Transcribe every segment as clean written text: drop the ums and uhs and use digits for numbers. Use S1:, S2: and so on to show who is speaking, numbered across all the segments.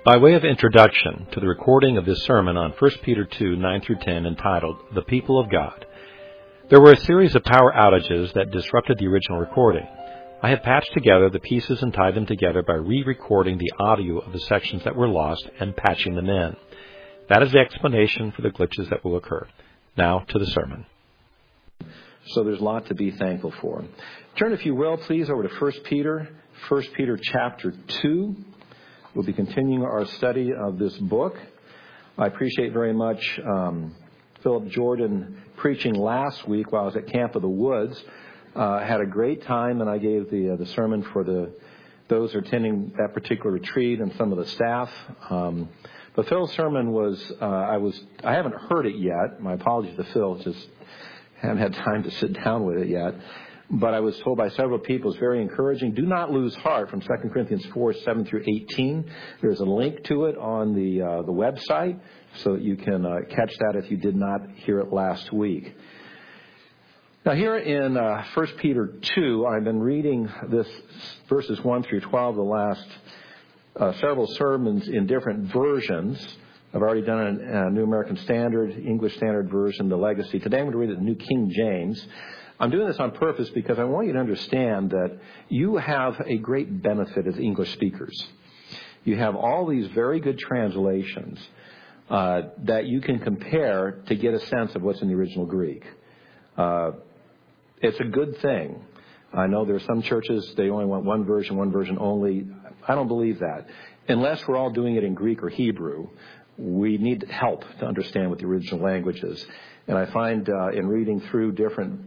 S1: By way of introduction to the recording of this sermon on 1 Peter 2, 9 through 10, entitled, The People of God, there were a series of power outages that disrupted the original recording. I have patched together the pieces and tied them together by re-recording the audio of the sections that were lost and patching them in. That is the explanation for the glitches that will occur. Now to the sermon. So there's a lot to be thankful for. Turn, if you will, please, over to 1 Peter chapter 2. We'll be continuing our study of this book. I appreciate very much Philip Jordan preaching last week while I was at Camp of the Woods. Had a great time, and I gave the sermon for those attending that particular retreat and some of the staff. But Phil's sermon was, I haven't heard it yet. My apologies to Phil, just haven't had time to sit down with it yet. But I was told by several people it's very encouraging. Do not lose heart from 2 Corinthians 4, 7 through 18. There's a link to it on the website so that you can catch that if you did not hear it last week. Now here in 1 Peter 2, I've been reading this verses 1 through 12 the last several sermons in different versions. I've already done a New American Standard, English Standard Version, the Legacy. Today I'm going to read the New King James. I'm doing this on purpose because I want you to understand that you have a great benefit as English speakers. You have all these very good translations that you can compare to get a sense of what's in the original Greek. It's a good thing. I know there are some churches, they only want one version only. I don't believe that. Unless we're all doing it in Greek or Hebrew, we need help to understand what the original language is. And I find in reading through different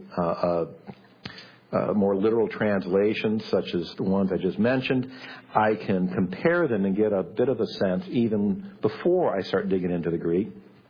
S1: more literal translations, such as the ones I just mentioned, I can compare them and get a bit of a sense, even before I start digging into the Greek,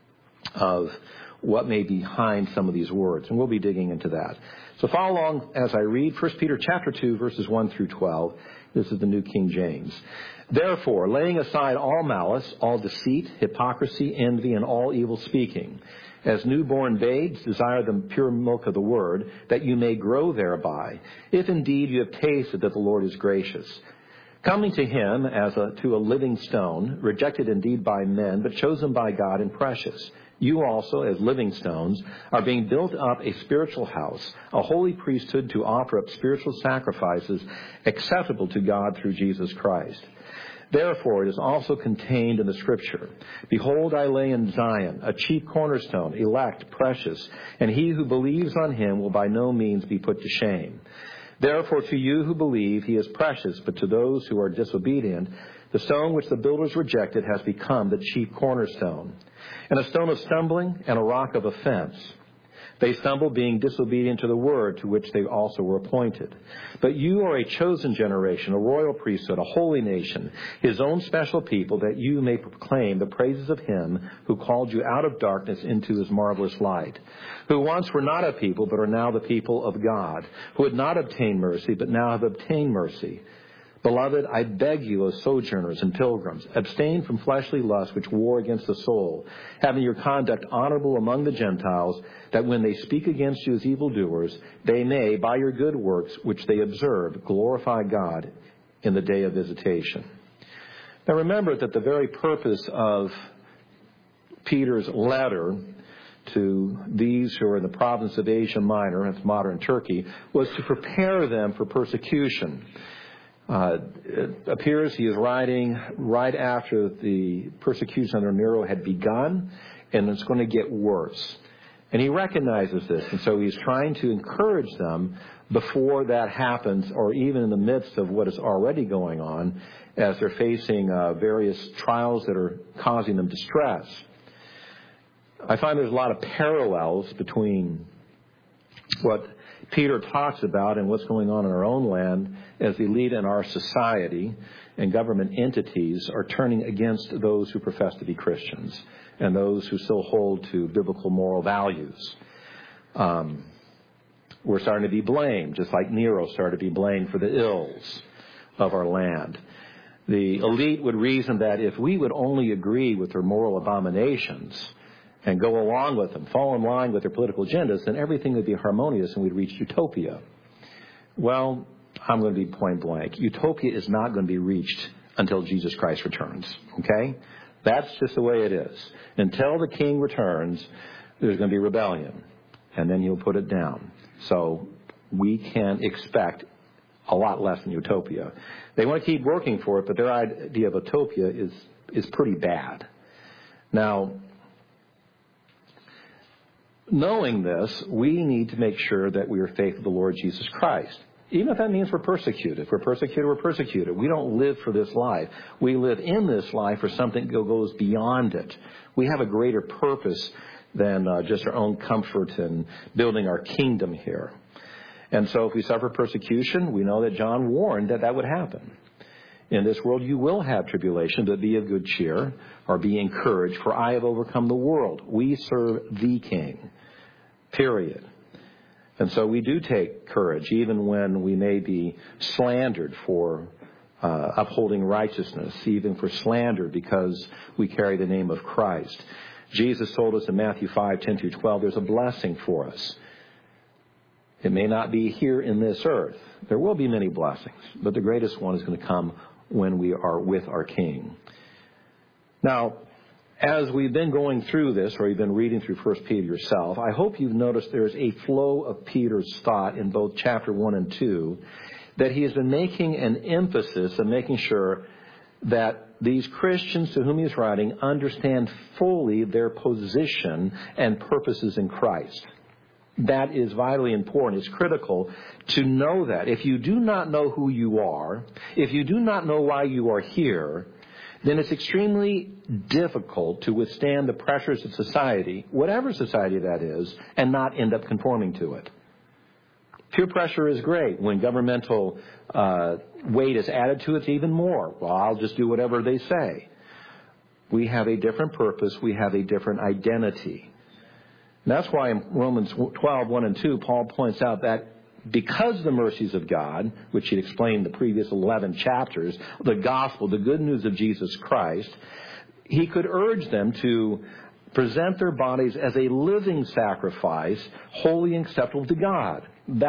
S1: of what may be behind some of these words. And we'll be digging into that. So follow along as I read 1 Peter chapter 2, verses 1 through 12. This is the New King James. Therefore, laying aside all malice, all deceit, hypocrisy, envy, and all evil speaking, as newborn babes, desire the pure milk of the word, that you may grow thereby, if indeed you have tasted that the Lord is gracious. Coming to him as to a living stone, rejected indeed by men, but chosen by God and precious. You also, as living stones, are being built up a spiritual house, a holy priesthood to offer up spiritual sacrifices acceptable to God through Jesus Christ. Therefore, it is also contained in the Scripture, Behold, I lay in Zion a chief cornerstone, elect, precious, and he who believes on him will by no means be put to shame. Therefore, to you who believe, he is precious, but to those who are disobedient, the stone which the builders rejected has become the chief cornerstone, and a stone of stumbling and a rock of offense. They stumble, being disobedient to the word to which they also were appointed. But you are a chosen generation, a royal priesthood, a holy nation, his own special people, that you may proclaim the praises of him who called you out of darkness into his marvelous light, who once were not a people, but are now the people of God, who had not obtained mercy, but now have obtained mercy. Beloved, I beg you as sojourners and pilgrims, abstain from fleshly lusts which war against the soul, having your conduct honorable among the Gentiles, that when they speak against you as evildoers, they may, by your good works which they observe, glorify God in the day of visitation. Now remember that the very purpose of Peter's letter to these who are in the province of Asia Minor, that's modern Turkey, was to prepare them for persecution. It appears he is writing right after the persecution under Nero had begun, and it's going to get worse. And he recognizes this, and so he's trying to encourage them before that happens, or even in the midst of what is already going on, as they're facing various trials that are causing them distress. I find there's a lot of parallels between what Peter talks about and what's going on in our own land as the elite in our society and government entities are turning against those who profess to be Christians and those who still hold to biblical moral values. We're starting to be blamed, just like Nero started to be blamed for the ills of our land. The elite would reason that if we would only agree with their moral abominations and go along with them, fall in line with their political agendas, then everything would be harmonious and we'd reach utopia. Well, I'm going to be point blank. Utopia is not going to be reached until Jesus Christ returns. Okay? That's just the way it is. Until the king returns, there's going to be rebellion. And then he'll put it down. So we can expect a lot less than utopia. They want to keep working for it, but their idea of utopia is pretty bad. Now, knowing this, we need to make sure that we are faithful to the Lord Jesus Christ. Even if that means we're persecuted. If we're persecuted, we're persecuted. We don't live for this life. We live in this life for something that goes beyond it. We have a greater purpose than just our own comfort and building our kingdom here. And so if we suffer persecution, we know that John warned that that would happen. In this world you will have tribulation, but be of good cheer, or be encouraged, for I have overcome the world. We serve the King. Period. And so we do take courage, even when we may be slandered for upholding righteousness, even for slander because we carry the name of Christ. Jesus told us in Matthew 5:10-12, there's a blessing for us. It may not be here in this earth. There will be many blessings, but the greatest one is going to come when we are with our King. Now, as we've been going through this, or you've been reading through 1 Peter yourself, I hope you've noticed there's a flow of Peter's thought in both chapter 1 and 2, that he has been making an emphasis of making sure that these Christians to whom he's writing understand fully their position and purposes in Christ. That is vitally important. It's critical to know that. If you do not know who you are, if you do not know why you are here, then it's extremely difficult to withstand the pressures of society, whatever society that is, and not end up conforming to it. Peer pressure is great. When governmental weight is added to it, it's even more. Well, I'll just do whatever they say. We have a different purpose. We have a different identity. And that's why in Romans 12:1 and 2, Paul points out that because of the mercies of God, which he explained in the previous 11 chapters, the gospel, the good news of Jesus Christ, he could urge them to present their bodies as a living sacrifice, holy and acceptable to God.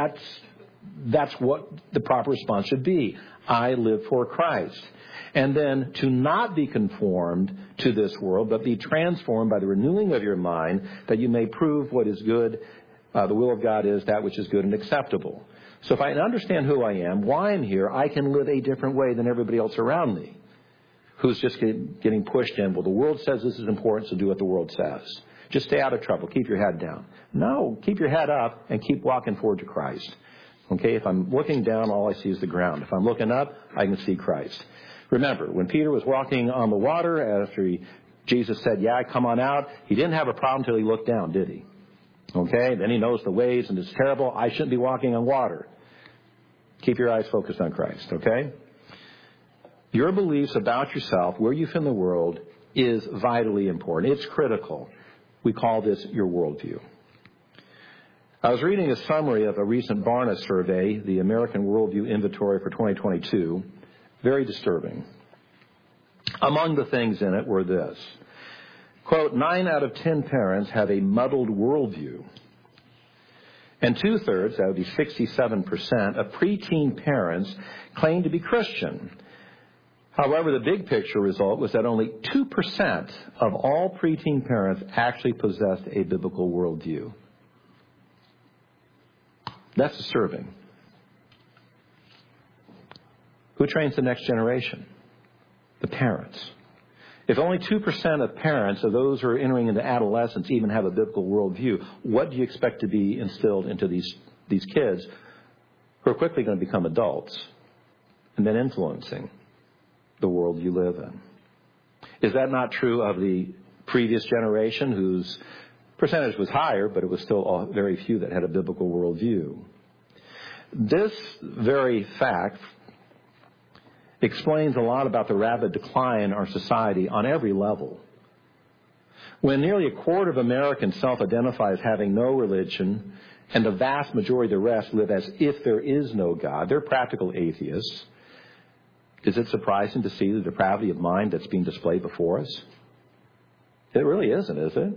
S1: That's what the proper response should be. I live for Christ. And then to not be conformed to this world, but be transformed by the renewing of your mind, that you may prove what is good. The will of God is that which is good and acceptable. So if I understand who I am, why I'm here, I can live a different way than everybody else around me, who's just getting pushed in. Well, the world says this is important, so do what the world says. Just stay out of trouble. Keep your head down. No, keep your head up and keep walking forward to Christ. Okay, if I'm looking down, all I see is the ground. If I'm looking up, I can see Christ. Remember, when Peter was walking on the water, after Jesus said, yeah, come on out, he didn't have a problem until he looked down, did he? Okay, then he knows the waves and it's terrible. I shouldn't be walking on water. Keep your eyes focused on Christ, okay? Your beliefs about yourself, where you fit in the world, is vitally important. It's critical. We call this your worldview. I was reading a summary of a recent Barna survey, the American Worldview Inventory for 2022. Very disturbing. Among the things in it were this. Quote, 9 out of 10 parents have a muddled worldview. And 2/3, that would be 67%, of preteen parents claim to be Christian. However, the big picture result was that only 2% of all preteen parents actually possessed a biblical worldview. That's disturbing. Who trains the next generation? The parents. If only 2% of parents, of those who are entering into adolescence, even have a biblical worldview, what do you expect to be instilled into these kids who are quickly going to become adults and then influencing the world you live in? Is that not true of the previous generation, whose percentage was higher, but it was still very few that had a biblical worldview? This very fact explains a lot about the rapid decline in our society on every level. When nearly a quarter of Americans self-identify as having no religion, and the vast majority of the rest live as if there is no God, they're practical atheists. Is it surprising to see the depravity of mind that's being displayed before us? It really isn't, is it?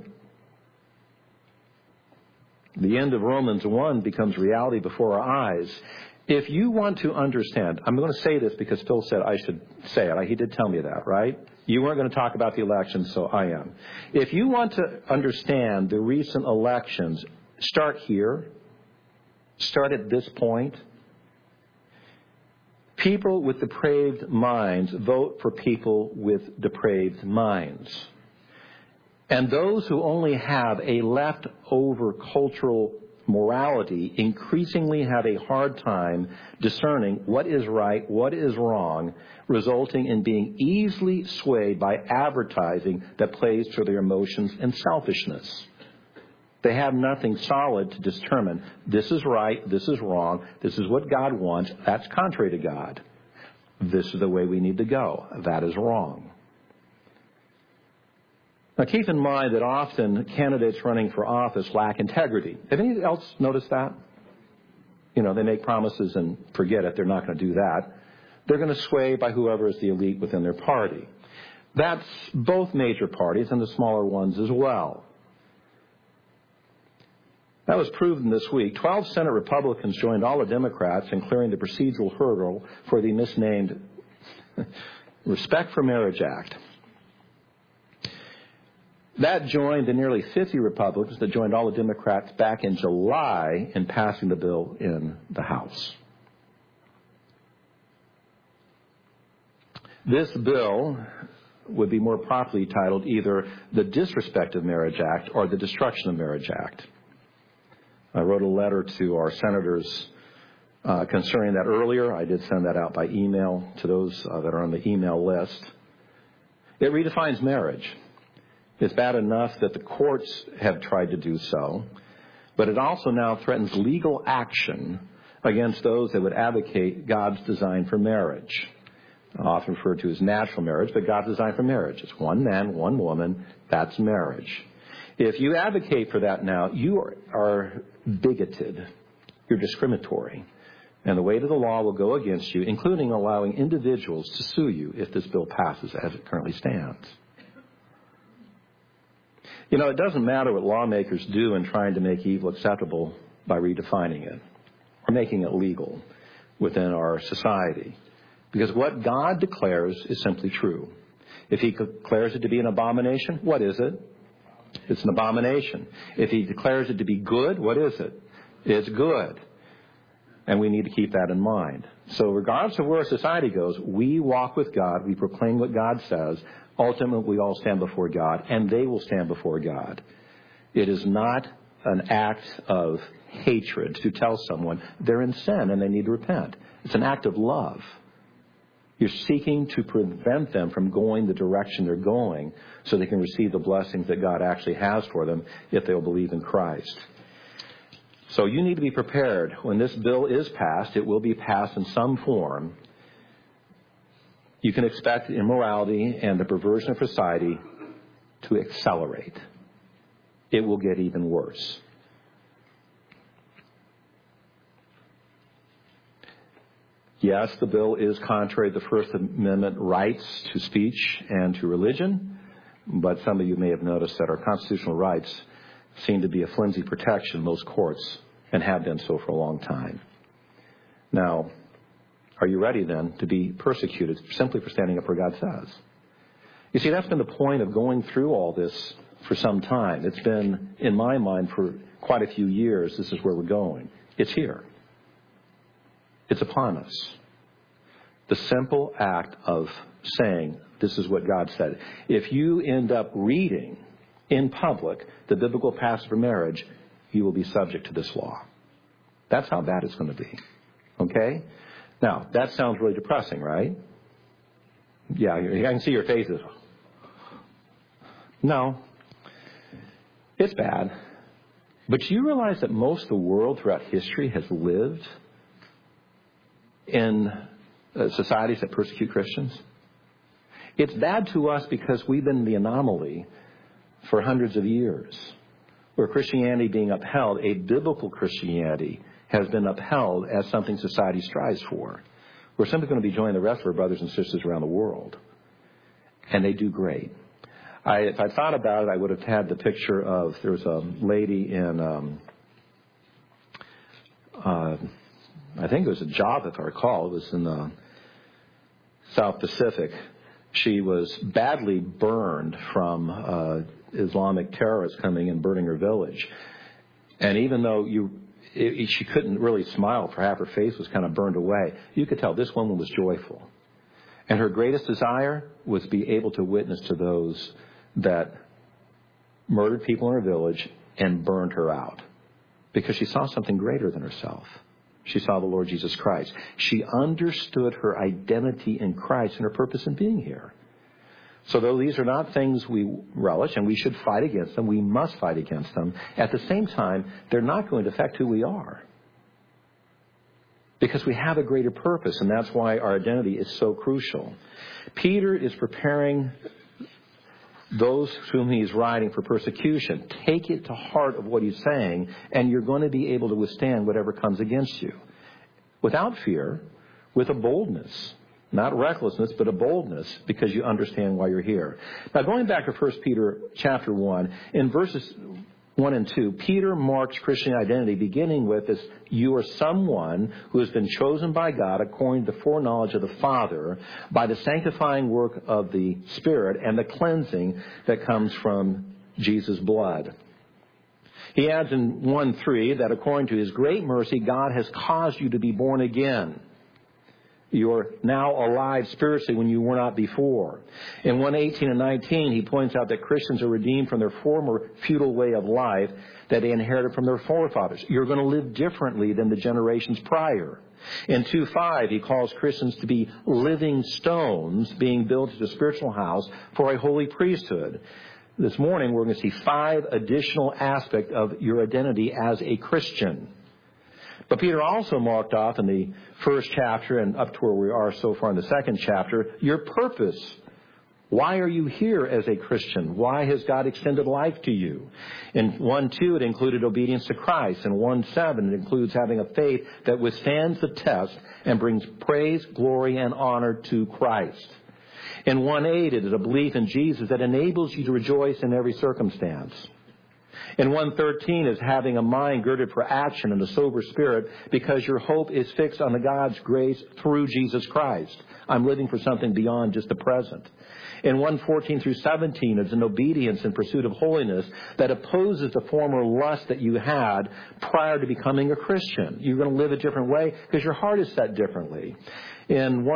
S1: The end of Romans 1 becomes reality before our eyes. If you want to understand, I'm going to say this because Phil said I should say it. He did tell me that, right? You weren't going to talk about the elections, so I am. If you want to understand the recent elections, start here. Start at this point. People with depraved minds vote for people with depraved minds. And those who only have a leftover cultural morality increasingly have a hard time discerning what is right, what is wrong, resulting in being easily swayed by advertising that plays to their emotions and selfishness. They have nothing solid to determine this is right, this is wrong, this is what God wants, that's contrary to God. This is the way we need to go. That is wrong. Now, keep in mind that often candidates running for office lack integrity. Have anyone else noticed that? You know, they make promises and forget it. They're not going to do that. They're going to sway by whoever is the elite within their party. That's both major parties and the smaller ones as well. That was proven this week. 12 Senate Republicans joined all the Democrats in clearing the procedural hurdle for the misnamed Respect for Marriage Act. That joined the nearly 50 Republicans that joined all the Democrats back in July in passing the bill in the House. This bill would be more properly titled either the Disrespect of Marriage Act or the Destruction of Marriage Act. I wrote a letter to our senators concerning that earlier. I did send that out by email to those that are on the email list. It redefines marriage. It's bad enough that the courts have tried to do so, but it also now threatens legal action against those that would advocate God's design for marriage. Often referred to as natural marriage, but God's design for marriage. It's one man, one woman. That's marriage. If you advocate for that now, you are bigoted. You're discriminatory. And the weight of the law will go against you, including allowing individuals to sue you if this bill passes as it currently stands. You know, it doesn't matter what lawmakers do in trying to make evil acceptable by redefining it or making it legal within our society. Because what God declares is simply true. If he declares it to be an abomination, what is it? It's an abomination. If he declares it to be good, what is it? It's good. And we need to keep that in mind. So regardless of where our society goes, we walk with God. We proclaim what God says. Ultimately, we all stand before God, and they will stand before God. It is not an act of hatred to tell someone they're in sin and they need to repent. It's an act of love. You're seeking to prevent them from going the direction they're going so they can receive the blessings that God actually has for them if they'll believe in Christ. So you need to be prepared. When this bill is passed, it will be passed in some form. You can expect immorality and the perversion of society to accelerate. It will get even worse. Yes, the bill is contrary to the First Amendment rights to speech and to religion, but some of you may have noticed that our constitutional rights seem to be a flimsy protection in most courts and have been so for a long time. Now, are you ready then to be persecuted simply for standing up for God says? You see, that's been the point of going through all this for some time. It's been, in my mind, for quite a few years, this is where we're going. It's here. It's upon us. The simple act of saying, this is what God said. If you end up reading in public the biblical passage for marriage, you will be subject to this law. That's how bad it's going to be. Okay? Now, that sounds really depressing, right? Yeah, I can see your faces. No. It's bad. But you realize that most of the world throughout history has lived in societies that persecute Christians? It's bad to us because we've been the anomaly for hundreds of years, where Christianity being upheld, a biblical Christianity, has been upheld as something society strives for. We're simply going to be joining the rest of our brothers and sisters around the world. And they do great. If I thought about it, I would have had the picture of, there was a lady in I think it was a Java, if I recall. It was in the South Pacific. She was badly burned from Islamic terrorists coming and burning her village. And even though she couldn't really smile, for half her face was kind of burned away, you could tell this woman was joyful. And her greatest desire was to be able to witness to those that murdered people in her village and burned her out, because she saw something greater than herself. She saw the Lord Jesus Christ. She understood her identity in Christ and her purpose in being here. So though these are not things we relish and we should fight against them, we must fight against them. At the same time, they're not going to affect who we are, because we have a greater purpose, and that's why our identity is so crucial. Peter is preparing those whom he's writing for persecution. Take it to heart of what he's saying, and you're going to be able to withstand whatever comes against you. Without fear, with a boldness. Not recklessness, but a boldness, because you understand why you're here. Now, going back to 1 Peter chapter 1, in verses 1 and 2, Peter marks Christian identity beginning with this: you are someone who has been chosen by God according to the foreknowledge of the Father by the sanctifying work of the Spirit and the cleansing that comes from Jesus' blood. He adds in 1:3 that according to his great mercy, God has caused you to be born again. You're now alive spiritually when you were not before. In 1:18 and 19, he points out that Christians are redeemed from their former futile way of life that they inherited from their forefathers. You're going to live differently than the generations prior. In 2:5, he calls Christians to be living stones being built as a spiritual house for a holy priesthood. This morning, we're going to see 5 additional aspects of your identity as a Christian. But Peter also marked off in the first chapter and up to where we are so far in the second chapter, your purpose. Why are you here as a Christian? Why has God extended life to you? In 1:2, it included obedience to Christ. In 1:7, it includes having a faith that withstands the test and brings praise, glory, and honor to Christ. In 1:8, it is a belief in Jesus that enables you to rejoice in every circumstance. In 1:13 is having a mind girded for action and a sober spirit, because your hope is fixed on the God's grace through Jesus Christ. I'm living for something beyond just the present. In 1:14 through 17 is an obedience in pursuit of holiness that opposes the former lust that you had prior to becoming a Christian. You're going to live a different way because your heart is set differently. In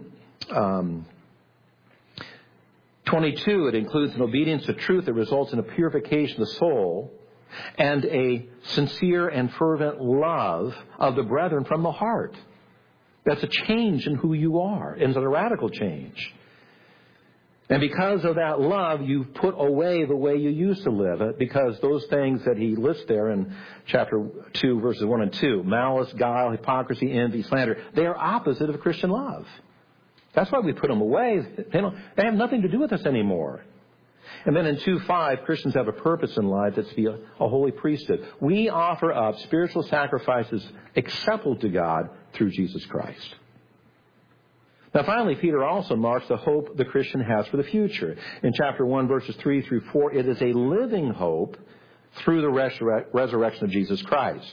S1: 1:22, it includes an obedience to truth that results in a purification of the soul and a sincere and fervent love of the brethren from the heart. That's a change in who you are, and it's a radical change. And because of that love, you've put away the way you used to live, because those things that he lists there in chapter 2, verses 1 and 2, malice, guile, hypocrisy, envy, slander, they are opposite of Christian love. That's why we put them away. They have nothing to do with us anymore. And then in 2:5, Christians have a purpose in life that's to be a holy priesthood. We offer up spiritual sacrifices acceptable to God through Jesus Christ. Now finally, Peter also marks the hope the Christian has for the future. In chapter 1, verses 3 through 4, it is a living hope through the resurrection of Jesus Christ.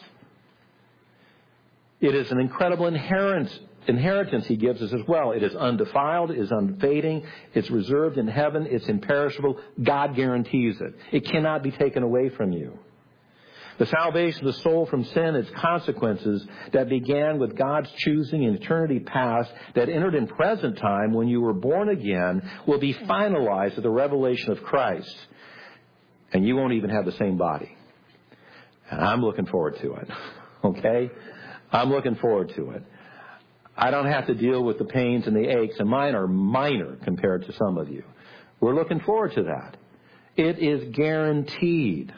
S1: It is an incredible inheritance he gives us as well. It is undefiled, it is unfading, it's reserved in heaven, it's imperishable. God guarantees it. It cannot be taken away from you. The salvation of the soul from sin, its consequences that began with God's choosing in eternity past, that entered in present time when you were born again, will be finalized at the revelation of Christ. And you won't even have the same body. And I'm looking forward to it. Okay? I'm looking forward to it. I don't have to deal with the pains and the aches, and mine are minor compared to some of you. We're looking forward to that. It is guaranteed.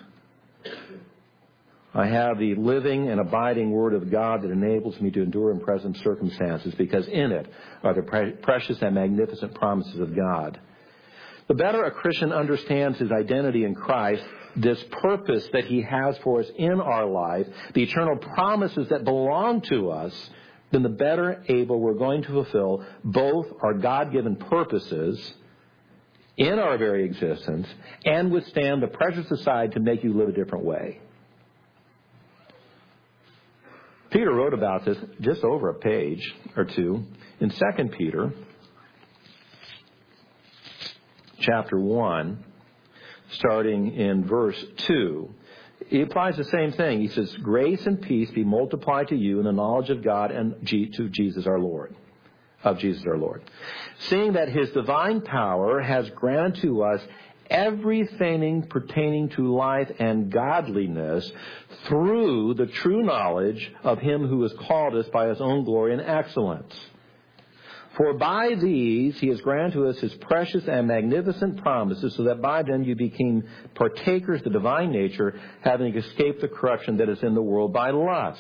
S1: I have the living and abiding Word of God that enables me to endure in present circumstances, because in it are the precious and magnificent promises of God. The better a Christian understands his identity in Christ, this purpose that he has for us in our life, the eternal promises that belong to us, then the better able we're going to fulfill both our God-given purposes in our very existence and withstand the pressures aside to make you live a different way. Peter wrote about this just over a page or two in 2 Peter chapter 1, starting in verse 2. He applies the same thing. He says, grace and peace be multiplied to you in the knowledge of God and to Jesus our Lord. Of Jesus our Lord. Seeing that his divine power has granted to us everything pertaining to life and godliness through the true knowledge of him who has called us by his own glory and excellence. For by these he has granted to us his precious and magnificent promises, so that by them you became partakers of the divine nature, having escaped the corruption that is in the world by lust.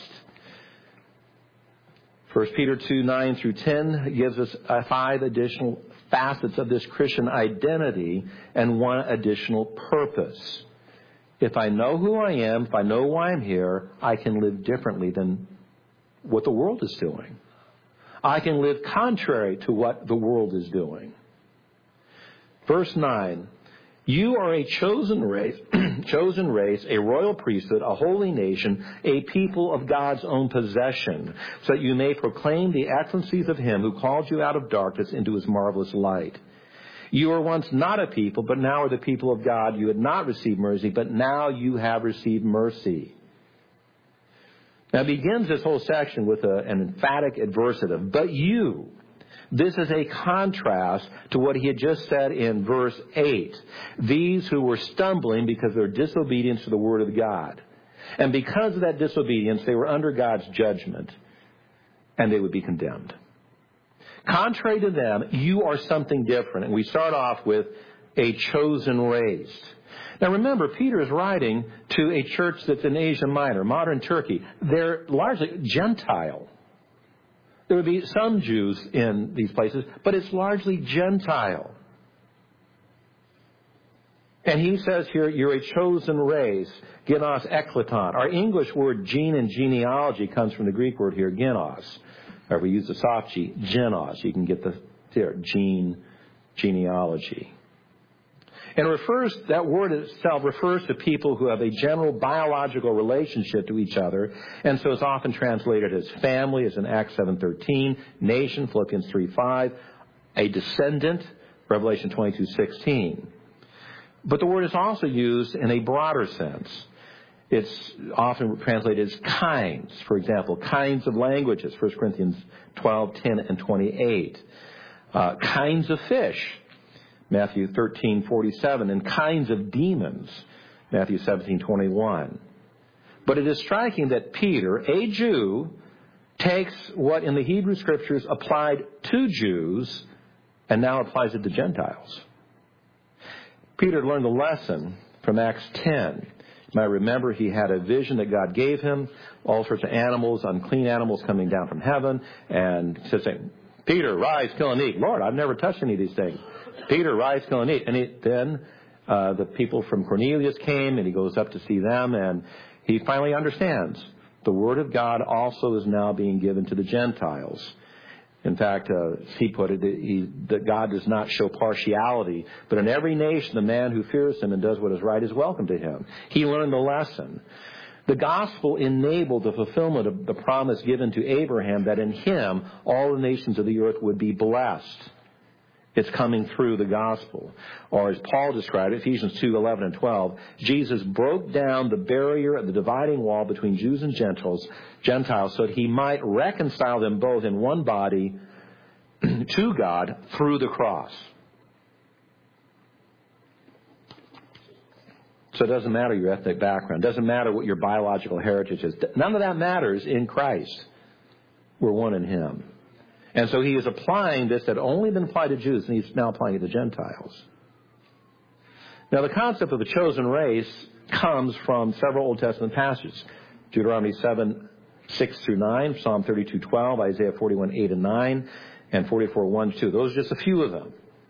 S1: 1 Peter 2, 9 through 10 gives us 5 additional facets of this Christian identity and 1 additional purpose. If I know who I am, if I know why I'm here, I can live differently than what the world is doing. I can live contrary to what the world is doing. Verse 9, you are a chosen race, a royal priesthood, a holy nation, a people of God's own possession, so that you may proclaim the excellencies of him who called you out of darkness into his marvelous light. You were once not a people, but now are the people of God. You had not received mercy, but now you have received mercy. Now it begins this whole section with an emphatic adversative. But you. This is a contrast to what he had just said in verse 8. These who were stumbling because of their disobedience to the word of God. And because of that disobedience, they were under God's judgment. And they would be condemned. Contrary to them, you are something different. And we start off with a chosen race. Now remember, Peter is writing to a church that's in Asia Minor, modern Turkey. They're largely Gentile. There would be some Jews in these places, but it's largely Gentile. And he says here, you're a chosen race, genos ekleton. Our English word gene and genealogy comes from the Greek word here, genos. Or we use the soft G, genos. You can get the there, gene, genealogy. And that word itself refers to people who have a general biological relationship to each other, and so it's often translated as family, as in Acts 7:13, nation, Philippians 3:5, a descendant, Revelation 22:16. But the word is also used in a broader sense. It's often translated as kinds. For example, kinds of languages, 1 Corinthians 12:10 and 28. Kinds of fish, Matthew 13:47, and kinds of demons, Matthew 17:21. But it is striking that Peter, a Jew, takes what in the Hebrew Scriptures applied to Jews and now applies it to Gentiles. Peter learned a lesson from Acts 10. You might remember he had a vision that God gave him, all sorts of animals, unclean animals coming down from heaven, and he said, Peter, rise, kill and eat. Lord, I've never touched any of these things. Peter, rise, kill and eat. And then the people from Cornelius came, and he goes up to see them, and he finally understands the word of God also is now being given to the Gentiles. In fact, he put it, that God does not show partiality, but in every nation the man who fears him and does what is right is welcome to him. He learned the lesson. The gospel enabled the fulfillment of the promise given to Abraham that in him all the nations of the earth would be blessed. It's coming through the gospel. Or as Paul described it, Ephesians 2:11 and 12, Jesus broke down the barrier of the dividing wall between Jews and Gentiles so that he might reconcile them both in one body to God through the cross. So it doesn't matter your ethnic background. It doesn't matter what your biological heritage is. None of that matters in Christ. We're one in him. And so he is applying this that had only been applied to Jews, and he's now applying it to Gentiles. Now, the concept of the chosen race comes from several Old Testament passages. Deuteronomy 7:6 through 9, Psalm 32:12, Isaiah 41:8 and 9, and 44:1-2. Those are just a few of them.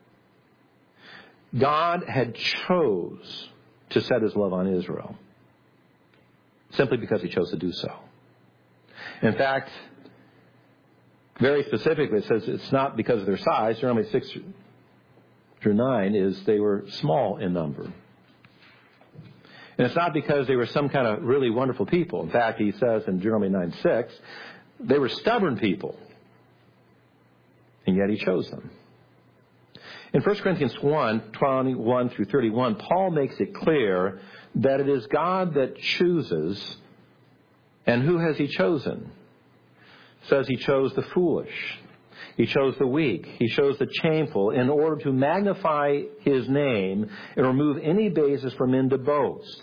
S1: God had chose to set his love on Israel simply because he chose to do so. In fact, very specifically, it says it's not because of their size. Deuteronomy 6 through 9 is they were small in number. And it's not because they were some kind of really wonderful people. In fact, he says in Deuteronomy 9:6, they were stubborn people. And yet he chose them. In 1 Corinthians 1:21 through 31, Paul makes it clear that it is God that chooses. And who has he chosen? It says he chose the foolish. He chose the weak. He chose the shameful in order to magnify his name and remove any basis for men to boast.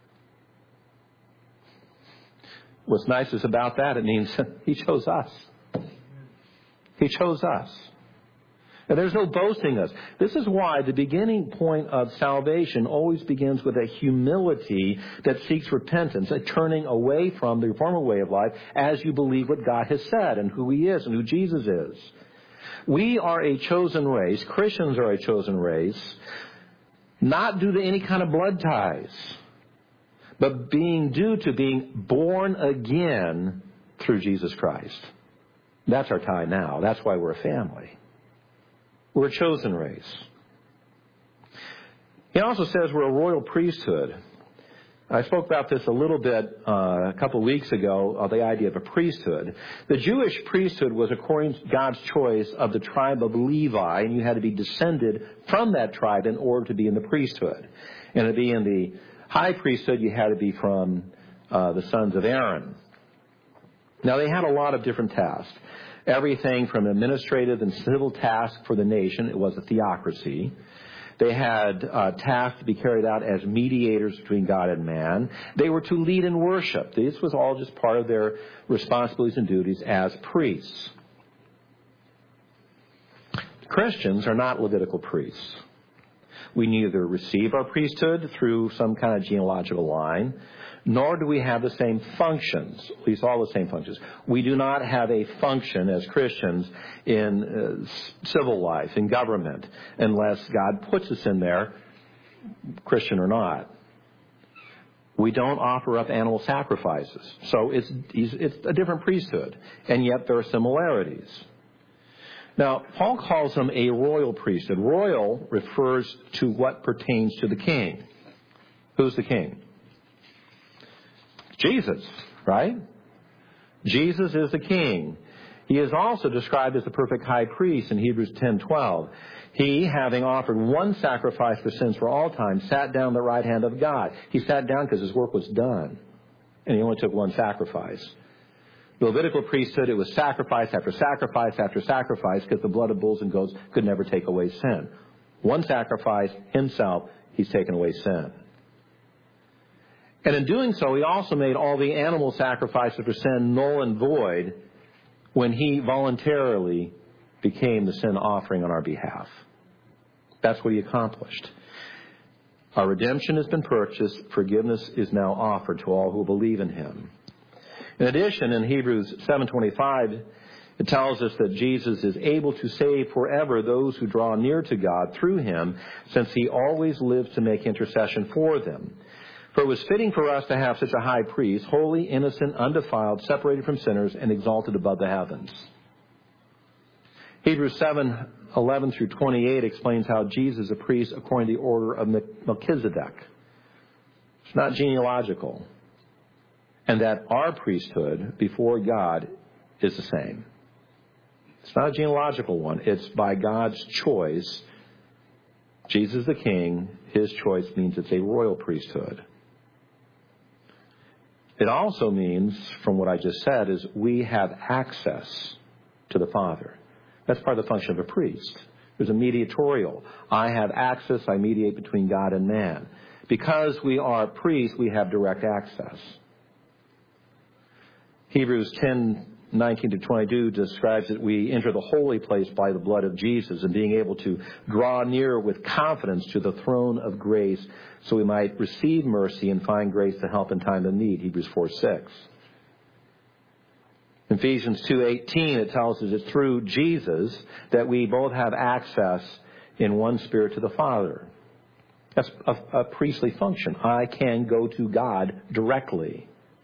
S1: What's nicest about that, it means he chose us. He chose us. And there's no boasting us. This is why the beginning point of salvation always begins with a humility that seeks repentance, a turning away from the former way of life as you believe what God has said and who he is and who Jesus is. We are a chosen race. Christians are a chosen race, not due to any kind of blood ties, but due to being born again through Jesus Christ. That's our tie now. That's why we're a family. We're a chosen race. He also says we're a royal priesthood. I spoke about this a little bit a couple of weeks ago, the idea of a priesthood. The Jewish priesthood was according to God's choice of the tribe of Levi, and you had to be descended from that tribe in order to be in the priesthood. And to be in the high priesthood, you had to be from the sons of Aaron. Now, they had a lot of different tasks. Everything from administrative and civil tasks for the nation. It was a theocracy. They had tasks to be carried out as mediators between God and man. They were to lead in worship. This was all just part of their responsibilities and duties as priests. Christians are not Levitical priests. We neither receive our priesthood through some kind of genealogical line, nor do we have the same functions, at least all the same functions. We do not have a function as Christians in civil life, in government, unless God puts us in there, Christian or not. We don't offer up animal sacrifices. So it's a different priesthood, and yet there are similarities. Now, Paul calls them a royal priesthood. Royal refers to what pertains to the king. Who's the king? Jesus, right? Jesus is the king. He is also described as the perfect high priest in Hebrews 10:12. He, having offered one sacrifice for sins for all time, sat down at the right hand of God. He sat down because his work was done, and he only took one sacrifice. The Levitical priesthood, it was sacrifice after sacrifice after sacrifice because the blood of bulls and goats could never take away sin. One sacrifice, himself, he's taken away sin. And in doing so, he also made all the animal sacrifices for sin null and void when he voluntarily became the sin offering on our behalf. That's what he accomplished. Our redemption has been purchased. Forgiveness is now offered to all who believe in him. In addition, in Hebrews 7:25, it tells us that Jesus is able to save forever those who draw near to God through him, since he always lives to make intercession for them. For it was fitting for us to have such a high priest, holy, innocent, undefiled, separated from sinners, and exalted above the heavens. Hebrews 7:11 through 28 explains how Jesus is a priest according to the order of Melchizedek. It's not genealogical. And that our priesthood before God is the same. It's not a genealogical one. It's by God's choice. Jesus the King, his choice means it's a royal priesthood. It also means, from what I just said, is we have access to the Father. That's part of the function of a priest. There's a mediatorial. I have access, I mediate between God and man. Because we are priests, we have direct access. Hebrews 10:19 to 22 describes that we enter the holy place by the blood of Jesus and being able to draw near with confidence to the throne of grace so we might receive mercy and find grace to help in time of need. Hebrews 4:6. In Ephesians 2:18, it tells us it's through Jesus that we both have access in one spirit to the Father. That's a priestly function. I can go to God directly.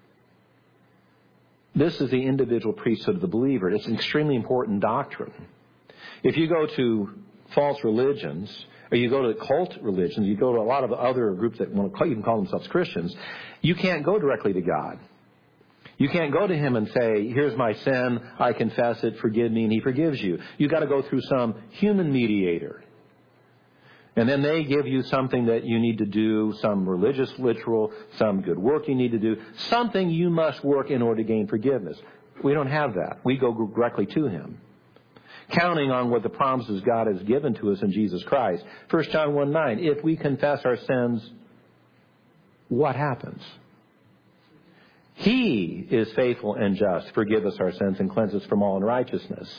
S1: This is the individual priesthood of the believer. It's an extremely important doctrine. If you go to false religions, or you go to cult religions, you go to a lot of other groups that want to even call themselves Christians, you can't go directly to God. You can't go to Him and say, here's my sin, I confess it, forgive me, and He forgives you. You've got to go through some human mediator. And then they give you something that you need to do, some religious ritual, some good work you need to do, something you must work in order to gain forgiveness. We don't have that. We go directly to Him, counting on what the promises God has given to us in Jesus Christ. 1 John 1:9, if we confess our sins, what happens? He is faithful and just to forgive us our sins and cleanse us from all unrighteousness.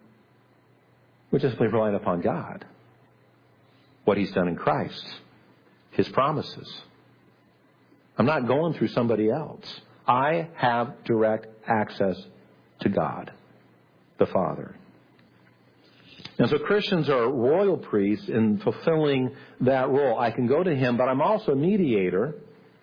S1: We're just simply relying upon God, what He's done in Christ, His promises. I'm not going through somebody else. I have direct access to God, the Father. And so Christians are royal priests in fulfilling that role. I can go to Him, but I'm also a mediator.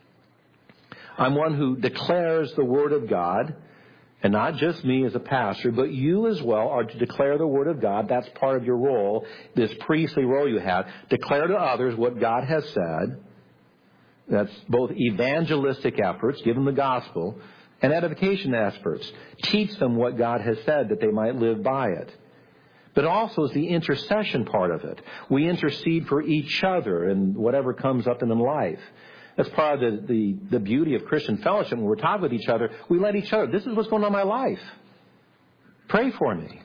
S1: I'm one who declares the Word of God, and not just me as a pastor, but you as well are to declare the Word of God. That's part of your role, this priestly role you have. Declare to others what God has said. That's both evangelistic efforts, give them the gospel, and edification efforts. Teach them what God has said that they might live by it. But also is the intercession part of it. We intercede for each other and whatever comes up in life. That's part of the beauty of Christian fellowship. When we're talking with each other, we let each other, this is what's going on in my life. Pray for me.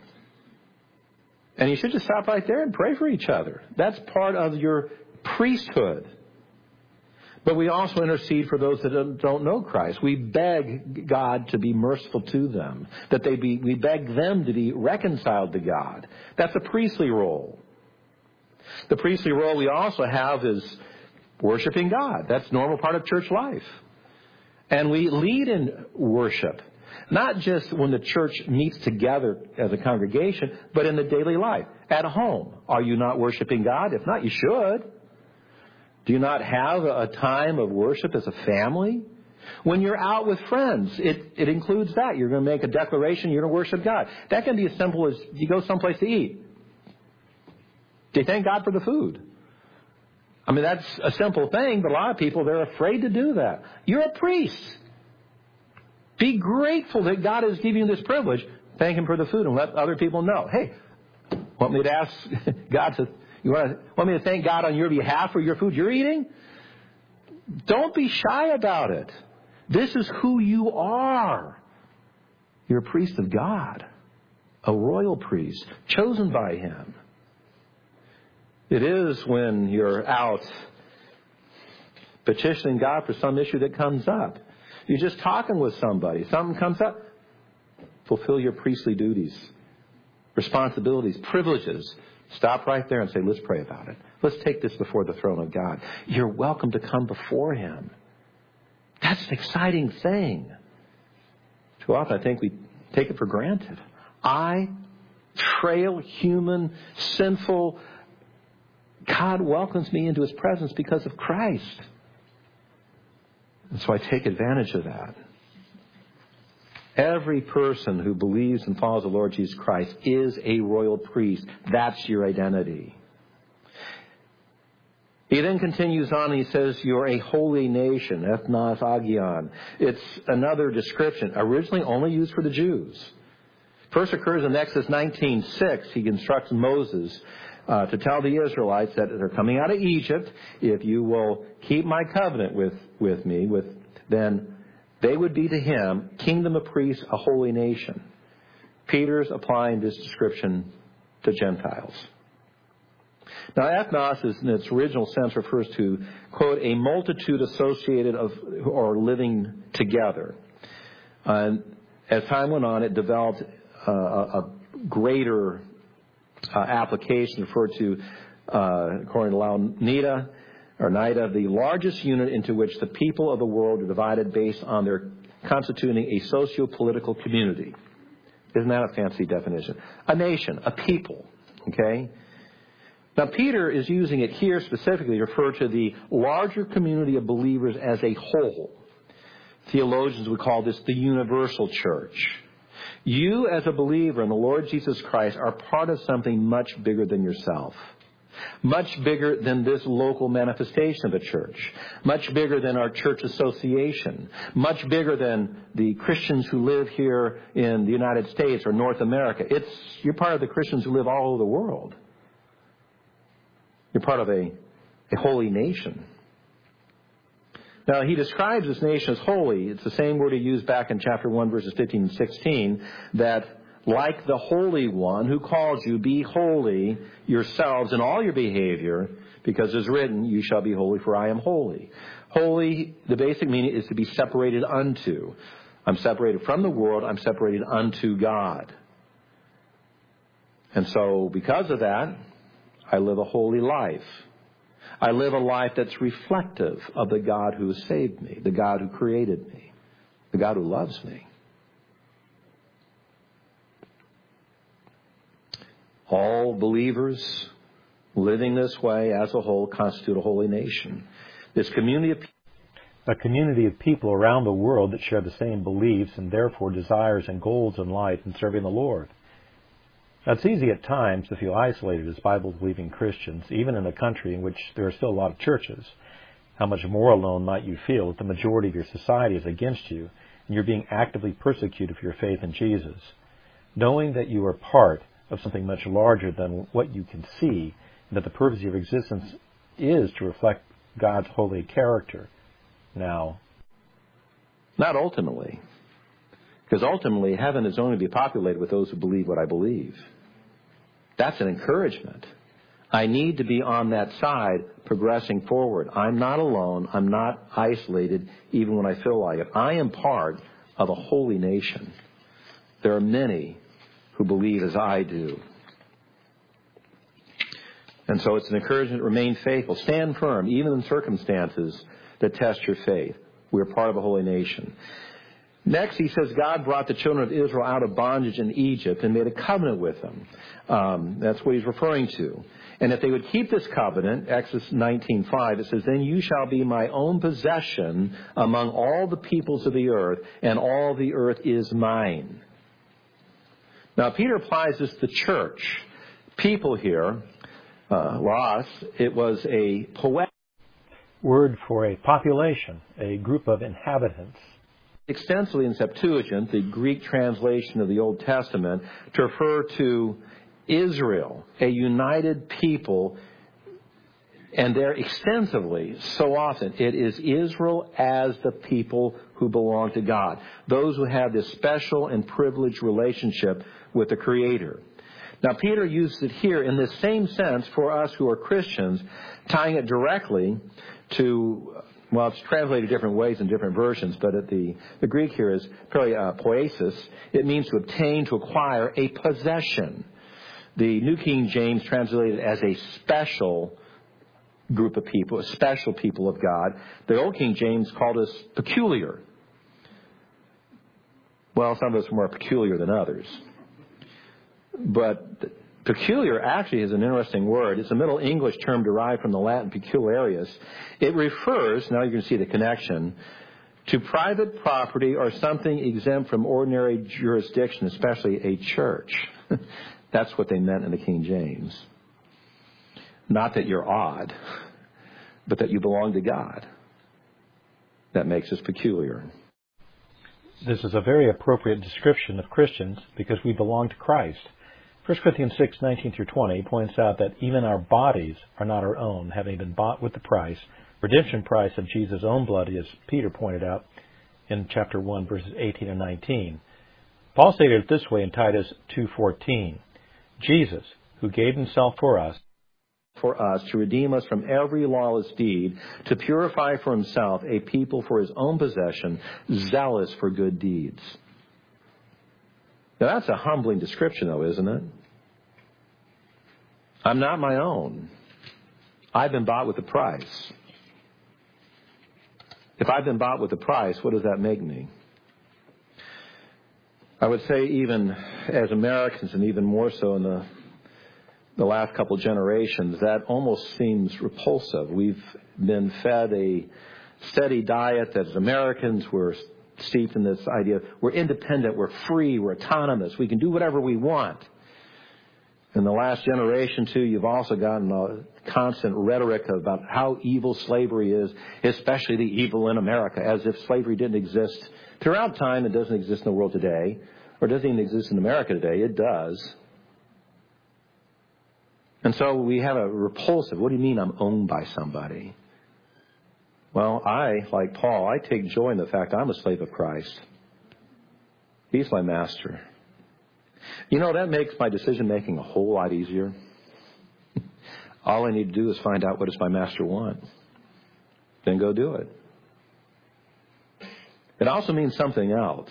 S1: And you should just stop right there and pray for each other. That's part of your priesthood. But we also intercede for those that don't know Christ. We beg God to be merciful to them, that we beg them to be reconciled to God. That's a priestly role. The priestly role we also have is worshiping God. That's a normal part of church life. And we lead in worship, not just when the church meets together as a congregation, but in the daily life. At home, are you not worshiping God? If not, you should. Do you not have a time of worship as a family? When you're out with friends, it includes that. You're going to make a declaration, you're going to worship God. That can be as simple as you go someplace to eat. Do you thank God for the food? I mean, that's a simple thing, but a lot of people, they're afraid to do that. You're a priest. Be grateful that God has given you this privilege. Thank Him for the food and let other people know. Hey, want me to ask God to... You want me to thank God on your behalf for your food you're eating? Don't be shy about it. This is who you are. You're a priest of God, a royal priest, chosen by Him. It is when you're out petitioning God for some issue that comes up. You're just talking with somebody. Something comes up. Fulfill your priestly duties, responsibilities, privileges. Stop right there and say, let's pray about it. Let's take this before the throne of God. You're welcome to come before Him. That's an exciting thing. Too often I think we take it for granted. I, frail, human, sinful, God welcomes me into His presence because of Christ. And so I take advantage of that. Every person who believes and follows the Lord Jesus Christ is a royal priest. That's your identity. He then continues on and he says, you're a holy nation, ethnos agion. It's another description, originally only used for the Jews. First occurs in Exodus 19:6. He instructs Moses to tell the Israelites that they're coming out of Egypt. If you will keep my covenant with me, then they would be to him kingdom of priests, a holy nation. Peter's applying this description to Gentiles. Now, ethnos is, in its original sense, refers to, quote, a multitude associated of or living together. As time went on, it developed a greater application referred to, according to Louw-Nida, the largest unit into which the people of the world are divided based on their constituting a socio-political community. Isn't that a fancy definition? A nation, a people, okay? Now, Peter is using it here specifically to refer to the larger community of believers as a whole. Theologians would call this the universal church. You, as a believer in the Lord Jesus Christ, are part of something much bigger than yourself. much bigger than this local manifestation of a church, much bigger than our church association, much bigger than the Christians who live here in the United States or North America. You're part of the Christians who live all over the world. You're part of a holy nation. Now, he describes this nation as holy. It's the same word he used back in chapter 1, verses 15 and 16, that like the Holy One who called you, be holy yourselves in all your behavior, because it is written, you shall be holy, for I am holy. Holy, the basic meaning is to be separated unto. I'm separated from the world. I'm separated unto God. And so, because of that, I live a holy life. I live a life that's reflective of the God who has saved me, the God who created me, the God who loves me. All believers living this way as a whole constitute a holy nation. This community of
S2: people around the world that share the same beliefs and therefore desires and goals in life in serving the Lord. Now, it's easy at times to feel isolated as Bible-believing Christians, even in a country in which there are still a lot of churches. How much more alone might you feel if the majority of your society is against you and you're being actively persecuted for your faith in Jesus? Knowing that you are part of something much larger than what you can see, and that the purpose of your existence is to reflect God's holy character. Now,
S1: not ultimately, because ultimately heaven is only to be populated with those who believe what I believe. That's an encouragement. I need to be on that side, progressing forward. I'm not alone. I'm not isolated, even when I feel like it. I am part of a holy nation. There are many who believe as I do. And so it's an encouragement to remain faithful. Stand firm, even in circumstances that test your faith. We're part of a holy nation. Next, he says, God brought the children of Israel out of bondage in Egypt and made a covenant with them. That's what he's referring to. And if they would keep this covenant, Exodus 19:5, it says, then you shall be my own possession among all the peoples of the earth, and all the earth is mine. Now, Peter applies this to the church. People here, Laos, it was a poetic
S2: word for a population, a group of inhabitants.
S1: Extensively in Septuagint, the Greek translation of the Old Testament, to refer to Israel, a united people, and there extensively, so often, it is Israel as the people who belong to God, those who have this special and privileged relationship with the Creator. Now, Peter uses it here in this same sense for us who are Christians, tying it directly to, well, it's translated different ways in different versions, but the Greek here is poiesis. It means to obtain, to acquire a possession. The New King James translated it as a special group of people, a special people of God. The Old King James called us peculiar. Well, some of us are more peculiar than others. But peculiar actually is an interesting word. It's a Middle English term derived from the Latin peculiarius. It refers, now you can see the connection, to private property or something exempt from ordinary jurisdiction, especially a church. That's what they meant in the King James. Not that you're odd, but that you belong to God. That makes us peculiar.
S2: This is a very appropriate description of Christians because we belong to Christ. 1 Corinthians 6:19-20 points out that even our bodies are not our own, having been bought with the price, redemption price of Jesus' own blood, as Peter pointed out in chapter 1, verses 18 and 19. Paul stated it this way in Titus 2:14, Jesus, who gave himself for us to redeem us from every lawless deed, to purify for himself a people for his own possession, zealous for good deeds. Now, that's a humbling description, though, isn't it? I'm not my own. I've been bought with a price. If I've been bought with a price, what does that make me? I would say even as Americans, and even more so in the last couple generations, that almost seems repulsive. We've been fed a steady diet that as Americans we're steeped in this idea we're independent, we're free, we're autonomous, we can do whatever we want.
S1: In the last generation, too, you've also gotten a constant rhetoric about how evil slavery is, especially the evil in America, as if slavery didn't exist throughout time. It doesn't exist in the world today, or doesn't even exist in America today. It does. And so we have a repulsive, what do you mean I'm owned by somebody? Well, I, like Paul, I take joy in the fact I'm a slave of Christ. He's my master. You know, that makes my decision-making a whole lot easier. All I need to do is find out what does my master want. Then go do it. It also means something else.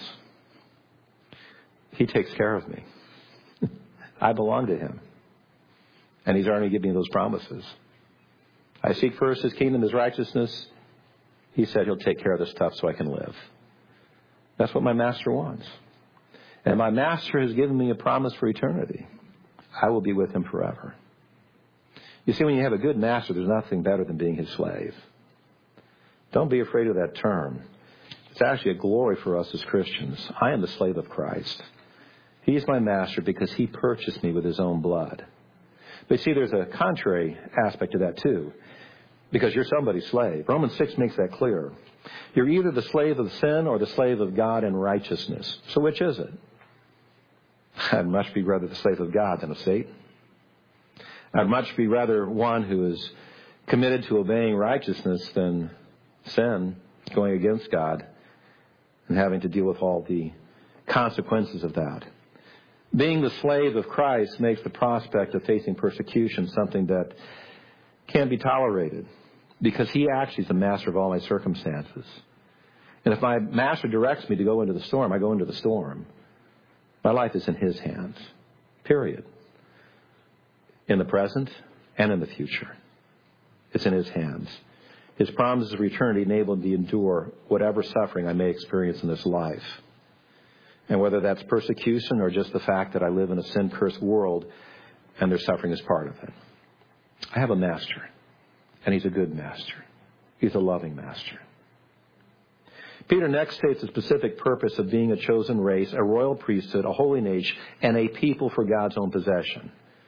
S1: He takes care of me. I belong to him. And he's already given me those promises. I seek first his kingdom, his righteousness. He said he'll take care of this stuff so I can live. That's what my master wants. And my master has given me a promise for eternity. I will be with him forever. You see, when you have a good master, there's nothing better than being his slave. Don't be afraid of that term. It's actually a glory for us as Christians. I am the slave of Christ. He is my master because he purchased me with his own blood. But see, there's a contrary aspect to that too, because you're somebody's slave. Romans 6 makes that clear. You're either the slave of sin or the slave of God and righteousness. So which is it? I'd much be rather the slave of God than of Satan. I'd much be rather one who is committed to obeying righteousness than sin, going against God, and having to deal with all the consequences of that. Being the slave of Christ makes the prospect of facing persecution something that can't be tolerated, because he actually is the master of all my circumstances. And if my master directs me to go into the storm, I go into the storm. My life is in his hands, period. In the present and in the future. It's in his hands. His promises of eternity enable me to endure whatever suffering I may experience in this life. And whether that's persecution or just the fact that I live in a sin-cursed world and their suffering is part of it. I have a master, and he's a good master. He's a loving master. Peter next states the specific purpose of being a chosen race, a royal priesthood, a holy nation, and a people for God's own possession,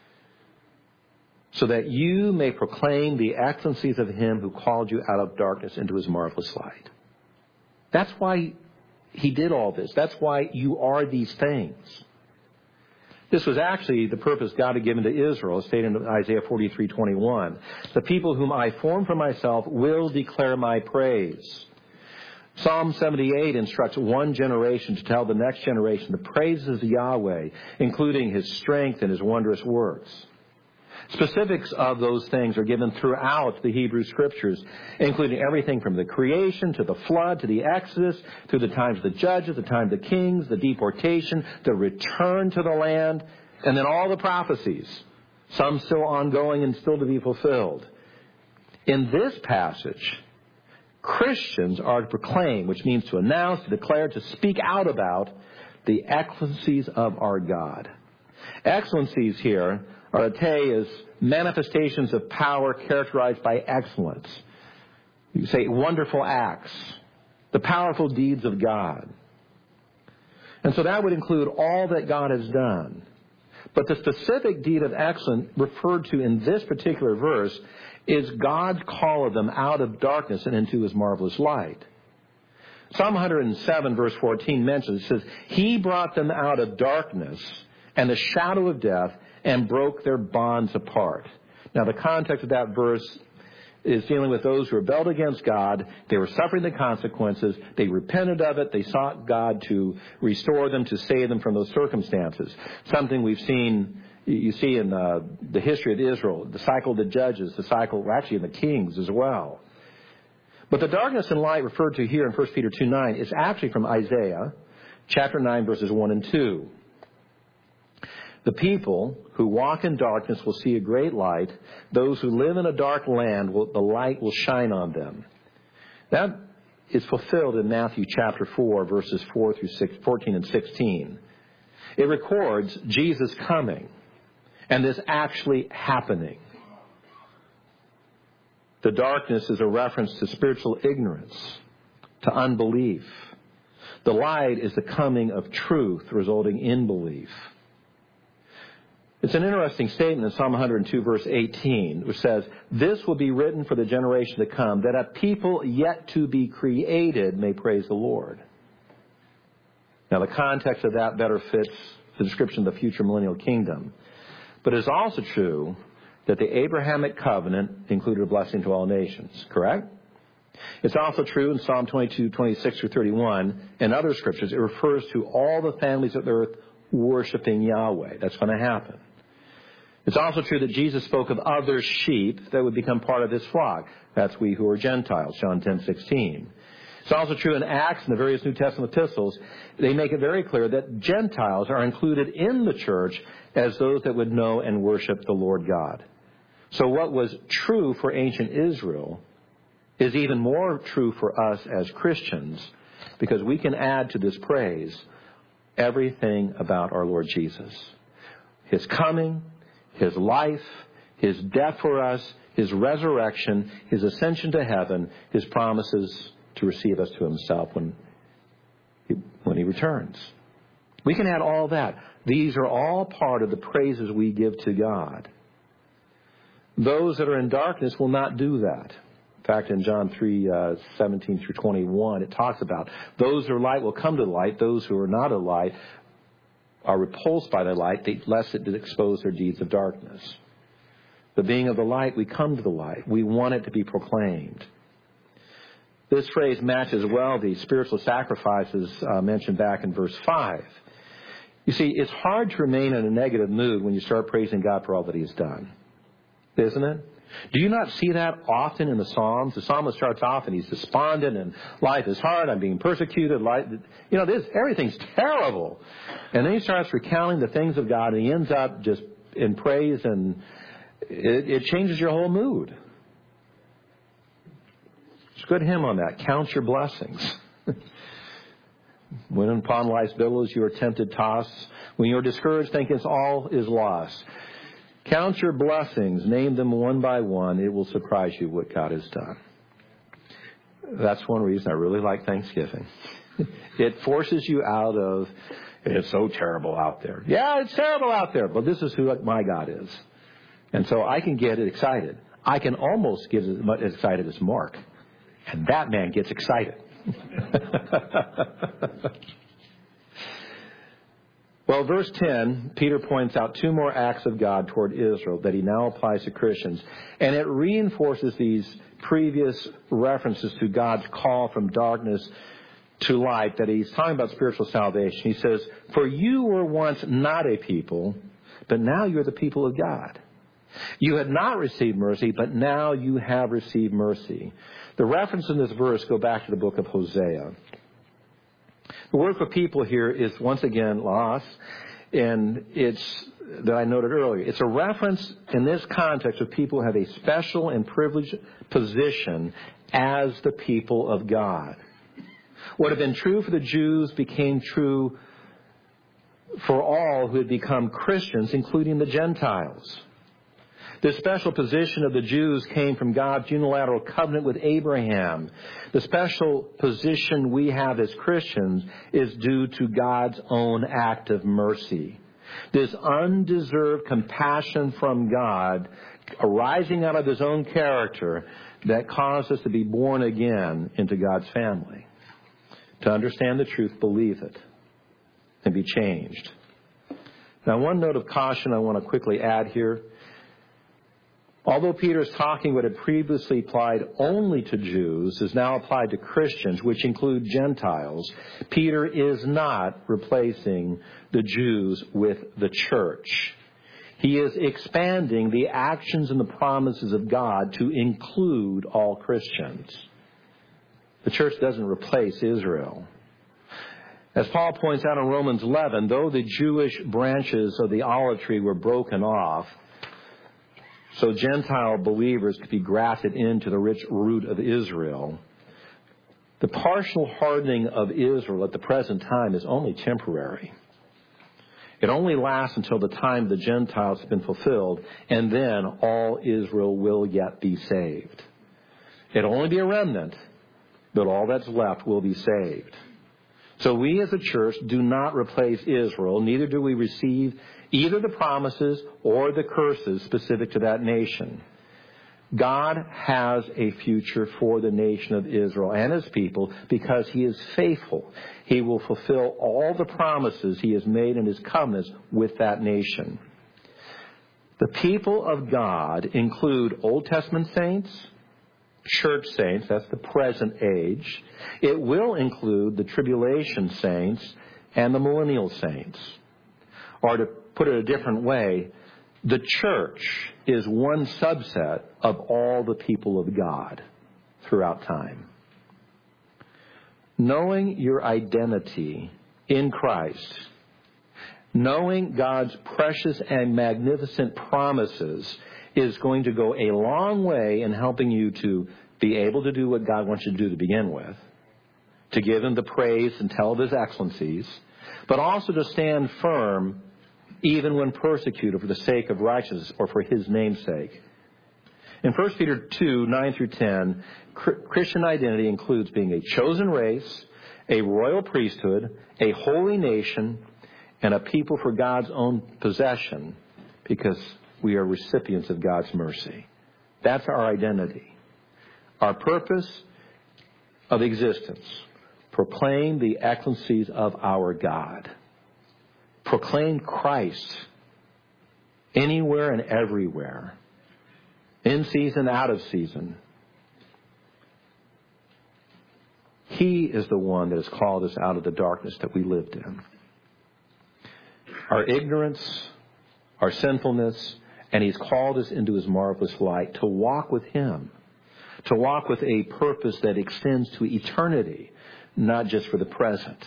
S1: so that you may proclaim the excellencies of him who called you out of darkness into his marvelous light. That's why he did all this. That's why you are these things. This was actually the purpose God had given to Israel, stated in Isaiah 43:21. The people whom I formed for myself will declare my praise. Psalm 78 instructs one generation to tell the next generation the praises of Yahweh, including his strength and his wondrous works. Specifics of those things are given throughout the Hebrew Scriptures, including everything from the creation to the flood to the Exodus, through the times of the judges, the time of the kings, the deportation, the return to the land, and then all the prophecies, some still ongoing and still to be fulfilled. In this passage, Christians are to proclaim, which means to announce, to declare, to speak out about the excellencies of our God. Excellencies here are as manifestations of power characterized by excellence. You say wonderful acts, the powerful deeds of God. And so that would include all that God has done. But the specific deed of excellence referred to in this particular verse is God's call of them out of darkness and into his marvelous light. Psalm 107 verse 14 mentions, it says, he brought them out of darkness and the shadow of death and broke their bonds apart. Now the context of that verse is dealing with those who rebelled against God. They were suffering the consequences. They repented of it. They sought God to restore them, to save them from those circumstances. Something we've seen, you see in the history of Israel, the cycle of the judges, the cycle, actually in the kings as well. But the darkness and light referred to here in 1 Peter 2:9 is actually from Isaiah chapter 9 verses 1 and 2. The people who walk in darkness will see a great light. Those who live in a dark land, the light will shine on them. That is fulfilled in Matthew chapter 4, verses 14 and 16. It records Jesus coming and this actually happening. The darkness is a reference to spiritual ignorance, to unbelief. The light is the coming of truth resulting in belief. It's an interesting statement in Psalm 102, verse 18, which says, "This will be written for the generation to come, that a people yet to be created may praise the Lord." Now, the context of that better fits the description of the future millennial kingdom. But it is also true that the Abrahamic covenant included a blessing to all nations, correct? It's also true in Psalm 22, 26 through 31, and other scriptures. It refers to all the families of the earth worshiping Yahweh. That's going to happen. It's also true that Jesus spoke of other sheep that would become part of his flock. That's we who are Gentiles, John 10:16. It's also true in Acts and the various New Testament epistles. They make it very clear that Gentiles are included in the church as those that would know and worship the Lord God. So what was true for ancient Israel is even more true for us as Christians, because we can add to this praise everything about our Lord Jesus. His coming, his life, his death for us, his resurrection, his ascension to heaven, his promises to receive us to himself when he returns. We can add all that. These are all part of the praises we give to God. Those that are in darkness will not do that. In fact, in John 3:17 through 21, it talks about those who are light will come to the light. Those who are not of light are repulsed by the light, lest it expose their deeds of darkness. But being of the light, we come to the light. We want it to be proclaimed. This phrase matches well the spiritual sacrifices mentioned back in verse 5. You see, it's hard to remain in a negative mood when you start praising God for all that he has done, isn't it? Do you not see that often in the Psalms? The psalmist starts off and he's despondent and life is hard, I'm being persecuted, everything's terrible. And then he starts recounting the things of God and he ends up just in praise, and it changes your whole mood. It's a good hymn on that. Count your blessings. When upon life's billows you are tempted tossed, when you're discouraged thinking all is lost, count your blessings, name them one by one. It will surprise you what God has done. That's one reason I really like Thanksgiving. It forces you out of, it's so terrible out there. Yeah, it's terrible out there, but this is who my God is. And so I can get excited. I can almost get as much excited as Mark. And that man gets excited. Well, verse 10, Peter points out two more acts of God toward Israel that he now applies to Christians. And it reinforces these previous references to God's call from darkness to light, that he's talking about spiritual salvation. He says, "For you were once not a people, but now you're the people of God. You had not received mercy, but now you have received mercy." The reference in this verse go back to the book of Hosea. The word for people here is once again laos, and it's that I noted earlier. It's a reference in this context of people who have a special and privileged position as the people of God. What had been true for the Jews became true for all who had become Christians, including the Gentiles. This special position of the Jews came from God's unilateral covenant with Abraham. The special position we have as Christians is due to God's own act of mercy. This undeserved compassion from God arising out of his own character that caused us to be born again into God's family. To understand the truth, believe it, and be changed. Now, one note of caution I want to quickly add here. Although Peter is talking what had previously applied only to Jews is now applied to Christians, which include Gentiles, Peter is not replacing the Jews with the church. He is expanding the actions and the promises of God to include all Christians. The church doesn't replace Israel. As Paul points out in Romans 11, though the Jewish branches of the olive tree were broken off, so Gentile believers could be grafted into the rich root of Israel, the partial hardening of Israel at the present time is only temporary. It only lasts until the time of the Gentiles has been fulfilled, and then all Israel will yet be saved. It'll only be a remnant, but all that's left will be saved. So we as a church do not replace Israel, neither do we receive either the promises or the curses specific to that nation. God has a future for the nation of Israel and his people because he is faithful. He will fulfill all the promises he has made in his covenants with that nation. The people of God include Old Testament saints, church saints, that's the present age. It will include the tribulation saints and the millennial saints. Or to put it a different way, the church is one subset of all the people of God throughout time. Knowing your identity in Christ, knowing God's precious and magnificent promises is going to go a long way in helping you to be able to do what God wants you to do to begin with, to give him the praise and tell of his excellencies, but also to stand firm even when persecuted for the sake of righteousness or for his name's sake. In 1 Peter 2, 9 through 10, Christian identity includes being a chosen race, a royal priesthood, a holy nation, and a people for God's own possession, because we are recipients of God's mercy. That's our identity. Our purpose of existence: proclaim the excellencies of our God. Proclaim Christ anywhere and everywhere, in season, out of season. He is the one that has called us out of the darkness that we lived in. Our ignorance, our sinfulness, and he's called us into his marvelous light to walk with him, to walk with a purpose that extends to eternity, not just for the present.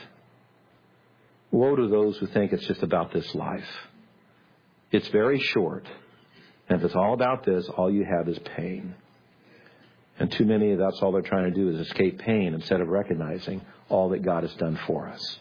S1: Woe to those who think it's just about this life. It's very short. And if it's all about this, all you have is pain. And too many, that's all they're trying to do is escape pain instead of recognizing all that God has done for us.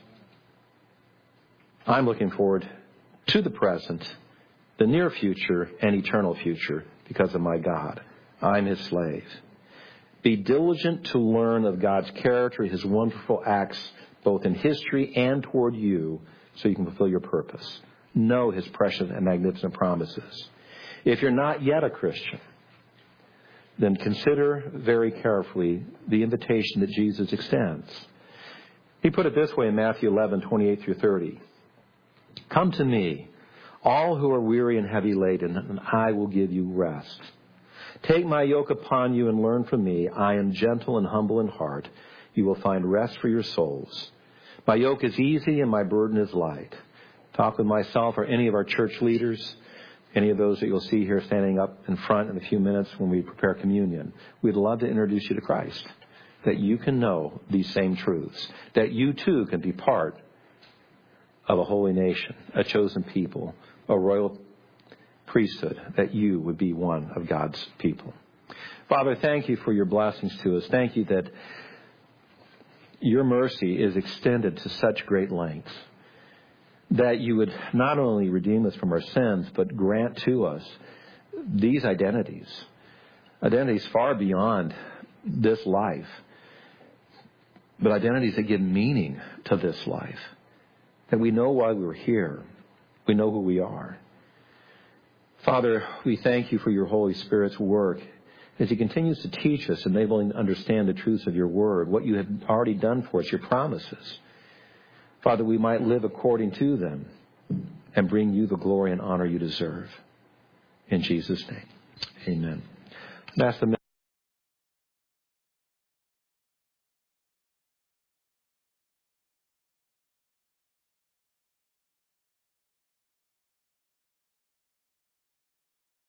S1: I'm looking forward to the present, the near future, and eternal future because of my God. I'm his slave. Be diligent to learn of God's character, his wonderful acts, both in history and toward you, so you can fulfill your purpose. Know his precious and magnificent promises. If you're not yet a Christian, then consider very carefully the invitation that Jesus extends. He put it this way in Matthew 11, 28 through 30. Come to me, all who are weary and heavy laden, and I will give you rest. Take my yoke upon you and learn from me. I am gentle and humble in heart. You will find rest for your souls. My yoke is easy and my burden is light. Talk with myself or any of our church leaders, any of those that you'll see here standing up in front in a few minutes when we prepare communion. We'd love to introduce you to Christ, that you can know these same truths, that you too can be part of a holy nation, a chosen people, a royal priesthood, that you would be one of God's people. Father, thank you for your blessings to us. Thank you that your mercy is extended to such great lengths, that you would not only redeem us from our sins, but grant to us these identities far beyond this life, but identities that give meaning to this life, that we know why we're here. We know who we are. Father, we thank you for your Holy Spirit's work as he continues to teach us, enabling to understand the truths of your word, what you have already done for us, your promises. Father, we might live according to them and bring you the glory and honor you deserve. In Jesus' name, amen.